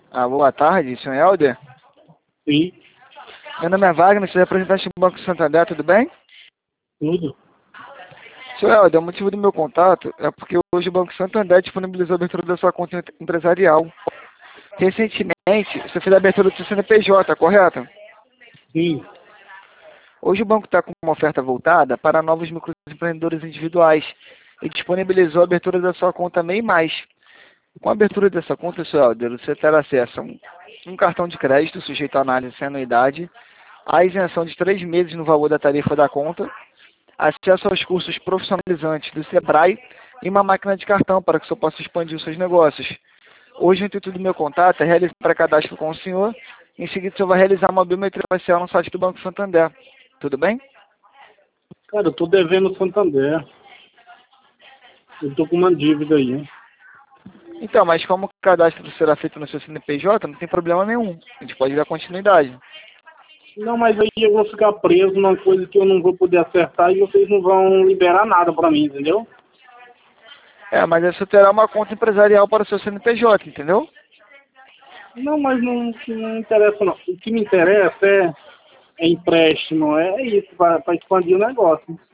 Boa tarde, senhor Helder. Sim, Meu nome é Wagner, sou representante do Banco Santander, tudo bem? tudo. Senhor Helder, o motivo do meu contato é porque hoje o Banco Santander disponibilizou a abertura da sua conta empresarial. Recentemente, você fez a abertura do seu CNPJ, correto? Sim. Hoje o banco está com uma oferta voltada para novos microempreendedores individuais e disponibilizou a abertura da sua conta MEI+. Com a abertura dessa conta, senhor Helder, você terá acesso a um cartão de crédito sujeito à análise sem anuidade, a isenção de 3 meses no valor da tarifa da conta, acesso aos cursos profissionalizantes do Sebrae e uma máquina de cartão para que o senhor possa expandir os seus negócios. Hoje o intuito do meu contato é realizar pré-cadastro com o senhor. Em seguida, o senhor vai realizar uma biometria facial no site do Banco Santander. Tudo bem? Cara, eu tô devendo o Santander. Eu tô com uma dívida aí, hein? Então, mas como o cadastro será feito no seu CNPJ, não tem problema nenhum. A gente pode dar continuidade. Não, mas aí eu vou ficar preso numa coisa que eu não vou poder acertar e vocês não vão liberar nada pra mim, entendeu? Mas aí você terá uma conta empresarial para o seu CNPJ, entendeu? Não, mas não interessa não. O que me interessa é empréstimo, é isso, pra expandir o negócio.